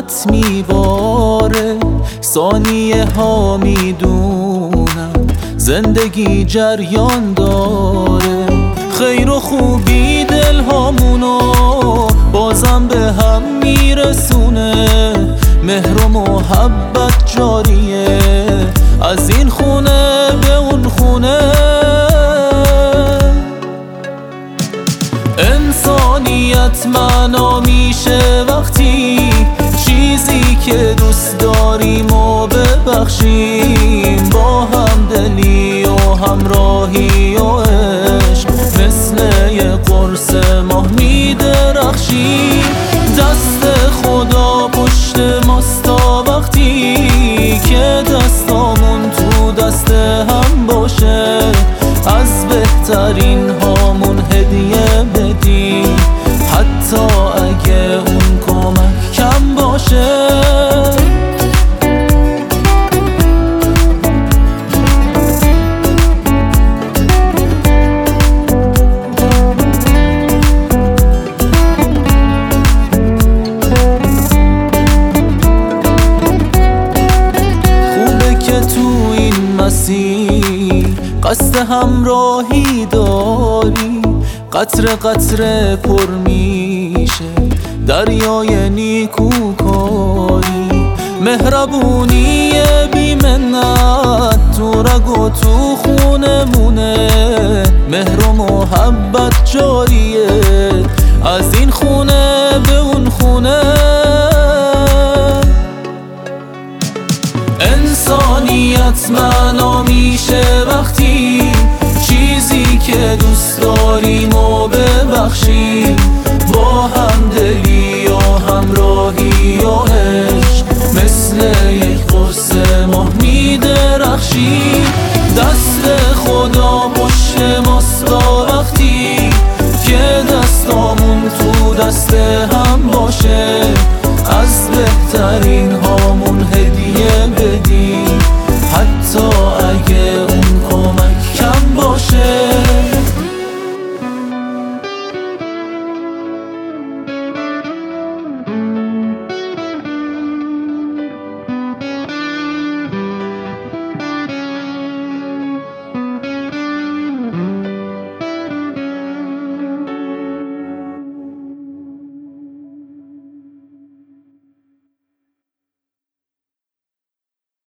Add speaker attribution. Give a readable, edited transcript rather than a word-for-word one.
Speaker 1: غمت میباره، ثانیه ها میدونم زندگی جریان داره. خیر و خوبی دل هامونو بازم به هم میرسونه، مهر و محبت جاریه از این خونه به اون خونه. انسانیت معنا میشه وقتی چیزی که دوست داریم و ببخشیم، با همدلی و همراهی و عشق مثل یه قرص ماه میدرخشیم. دست خدا پشت ماست تا وقتی که دستامون تو دست هم باشه، از بهترین هامون هدیه بدیم حتی اگه اون کمک کم باشه. خوبه که تو این مسیر قصد همراهی داری، قطره قطره پر میشه دریای نیکوکاری. مهربونی بی منت تو رگ و تو خونه مونه، مهر و محبت جاریه از این خونه به اون خونه. انسانیت معنا میشه وقتی چیزی که دوست داریم و ببخشیم، با همدلی و همراهی و عشق مثل یک قرص ماه میدرخشیم. دست خدا پشت ماست تا وقتی که دستامون تو دست هم باشه، از بهترین